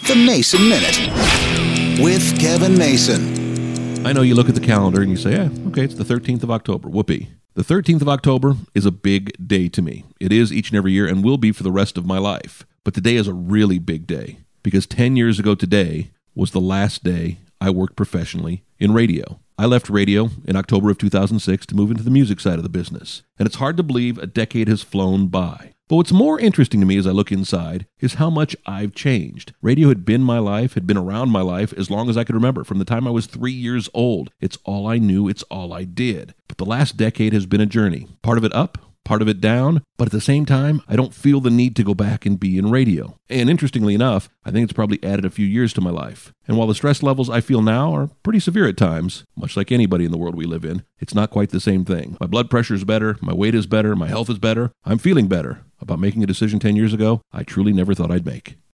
The Mason Minute with Kevin Mason. I know you look at the calendar and you say, okay, it's the 13th of October. Whoopee. The 13th of October is a big day to me. It is each and every year and will be for the rest of my life. But today is a really big day because 10 years ago today was the last day I worked professionally in radio. I left radio in October of 2006 to move into the music side of the business. And it's hard to believe a decade has flown by. But what's more interesting to me as I look inside is how much I've changed. Radio had been my life, had been around my life as long as I could remember. From the time I was 3 years old, it's all I knew, it's all I did. But the last decade has been a journey. Part of it up, part of it down, but at the same time, I don't feel the need to go back and be in radio. And interestingly enough, I think it's probably added a few years to my life. And while the stress levels I feel now are pretty severe at times, much like anybody in the world we live in, it's not quite the same thing. My blood pressure is better, my weight is better, my health is better, I'm feeling better about making a decision 10 years ago I truly never thought I'd make.